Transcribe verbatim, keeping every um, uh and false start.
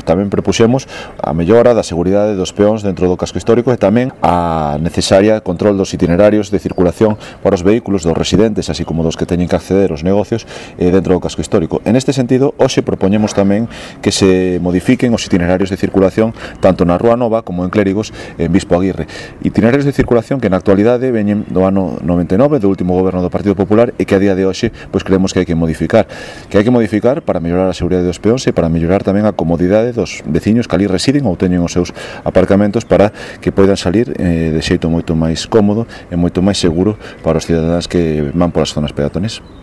tamén propuxemos a mellora da seguridade dos peóns dentro do casco histórico e tamén a necesaria control dos itinerarios de circulación para os vehículos dos residentes, así como dos que teñen que acceder aos negocios eh, dentro do casco histórico. En este sentido, hoxe propoñemos tamén que se modifiquen os itinerarios de circulación tanto na Rúa Nova como en Clérigos en Bispo Aguirre. Itinerarios de circulación que na actualidade veñen do ano noventa e nove, do último goberno do Partido Popular, e que a día de hoxe pois creemos que hai que modificar. Que hai que modificar para mellorar a seguridade dos peóns e para mellorar tamén a comodidade dos veciños que ali residen ou teñen os seus aparcamentos para que poidan salir eh, de xeito moito máis cómodo e moito máis seguro para os cidadáns que van polas zonas peatones.